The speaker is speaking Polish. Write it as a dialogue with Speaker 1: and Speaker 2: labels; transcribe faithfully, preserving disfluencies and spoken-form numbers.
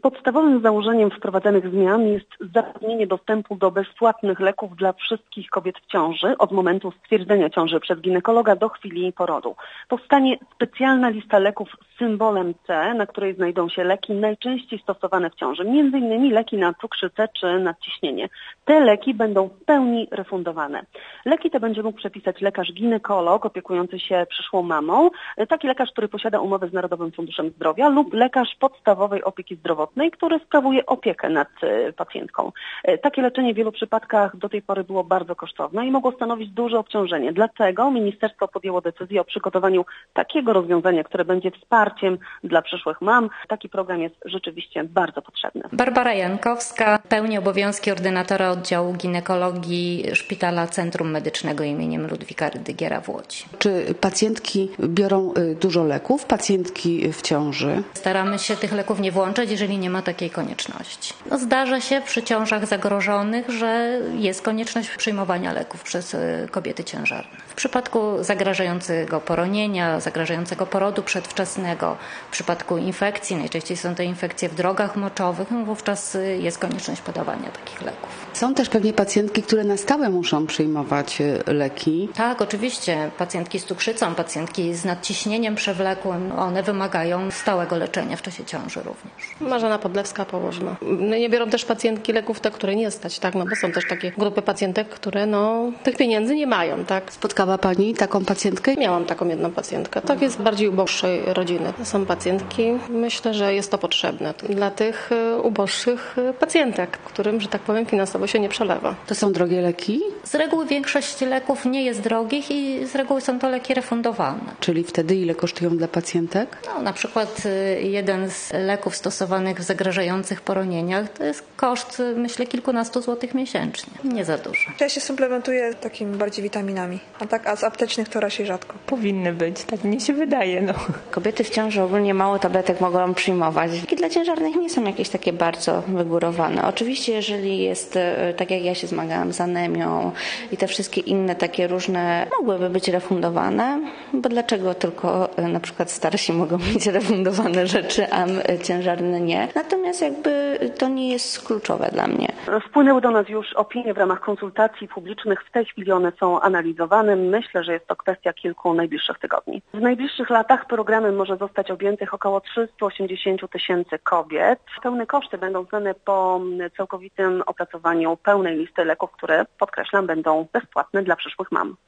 Speaker 1: Podstawowym założeniem wprowadzanych zmian jest zapewnienie dostępu do bezpłatnych leków dla wszystkich kobiet w ciąży od momentu stwierdzenia ciąży przez ginekologa do chwili porodu. Powstanie specjalna lista leków z symbolem C, na której znajdą się leki najczęściej stosowane w ciąży, między innymi leki na cukrzycę czy nadciśnienie. Te leki będą w pełni refundowane. Leki te będzie mógł przepisać lekarz ginekolog opiekujący się przyszłą mamą, taki lekarz, który posiada umowę z Narodowym Funduszem Zdrowia lub lekarz podstawowej opieki zdrowotnej, który sprawuje opiekę nad pacjentką. Takie leczenie w wielu przypadkach do tej pory było bardzo kosztowne i mogło stanowić duże obciążenie. Dlatego ministerstwo podjęło decyzję o przygotowaniu takiego rozwiązania, które będzie wsparciem dla przyszłych mam. Taki program jest rzeczywiście bardzo potrzebny.
Speaker 2: Barbara Jankowska pełni obowiązki ordynatora oddziału ginekologii Szpitala Centrum Medycznego imieniem Ludwika Rydygiera w Łodzi.
Speaker 3: Czy pacjentki biorą dużo leków, pacjentki w ciąży?
Speaker 2: Staramy się tych leków nie włączać, jeżeli nie ma takiej konieczności. No, zdarza się przy ciążach zagrożonych, że jest konieczność przyjmowania leków przez kobiety ciężarne. W przypadku zagrażającego poronienia, zagrażającego porodu przedwczesnego, w przypadku infekcji, najczęściej są to infekcje w drogach moczowych, no wówczas jest konieczność podawania takich leków.
Speaker 3: Są też pewnie pacjentki, które na stałe muszą przyjmować leki.
Speaker 2: Tak, oczywiście. Pacjentki z cukrzycą, pacjentki z nadciśnieniem przewlekłym, one wymagają stałego leczenia w czasie ciąży również.
Speaker 4: Marzena Podlewska, Położna. No nie biorą też pacjentki leków te, które nie stać, tak? No bo są też takie grupy pacjentek, które no tych pieniędzy nie mają, tak?
Speaker 3: Spotkała Pani taką pacjentkę?
Speaker 4: Miałam taką jedną pacjentkę. Tak jest bardziej uboższej rodziny. Są pacjentki, myślę, że jest to potrzebne dla tych uboższych pacjentek, którym, że tak powiem, finansowo się nie przelewa.
Speaker 3: To są drogie leki?
Speaker 2: Z reguły większość leków nie jest drogich i z reguły są to leki refundowane.
Speaker 3: Czyli wtedy ile kosztują dla pacjentek?
Speaker 2: No, na przykład jeden z leków stosowanych w zagrażających poronieniach to jest koszt, myślę, kilkunastu złotych miesięcznie. Nie za dużo.
Speaker 5: Ja się suplementuję takimi bardziej witaminami, a tak a z aptecznych to raczej rzadko.
Speaker 6: Powinny być, tak mi się wydaje. No.
Speaker 7: Kobiety w ciąży ogólnie mało tabletek mogą przyjmować. I dla ciężarnych nie są jakieś takie bardzo wygórowane. Oczywiście, jeżeli jest, tak jak ja się zmagałam z anemią i te wszystkie inne takie różne, mogłyby być refundowane, bo dlaczego tylko na przykład starsi mogą mieć refundowane rzeczy, a ciężarne nie. Natomiast jakby to nie jest kluczowe dla mnie.
Speaker 1: Wpłynęły do nas już opinie w ramach konsultacji publicznych. W tej chwili one są analizowane. Myślę, że jest to kwestia kilku najbliższych tygodni. W najbliższych latach programem może zostać objętych około trzysta osiemdziesiąt tysięcy kobiet. Pełne koszty będą znane po całkowitym opracowaniu pełnej listy leków, które, podkreślam, będą bezpłatne dla przyszłych mam.